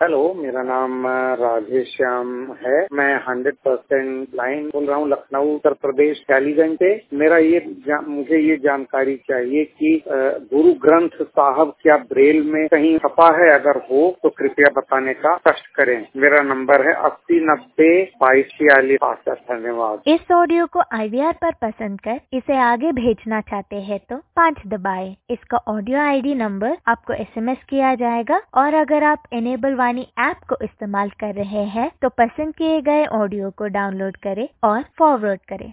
Hello, मेरा नाम राधेश्याम है। मैं 100% ब्लाइंड बोल रहा हूँ, लखनऊ उत्तर प्रदेश कैलीगंज से। मुझे ये जानकारी चाहिए कि गुरु ग्रंथ साहब क्या ब्रेल में कहीं छपा है? अगर हो तो कृपया बताने का कष्ट करें। मेरा नंबर है 8090224665। धन्यवाद। इस ऑडियो को IVR पर पसंद कर इसे आगे भेजना चाहते हैं तो 5 दबाएं। इसका ऑडियो ID नंबर आपको SMS किया जाएगा और अगर आप इनेबल वाणी ऐप को इस्तेमाल कर रहे हैं तो पसंद किए गए ऑडियो को डाउनलोड करें और फॉरवर्ड करें।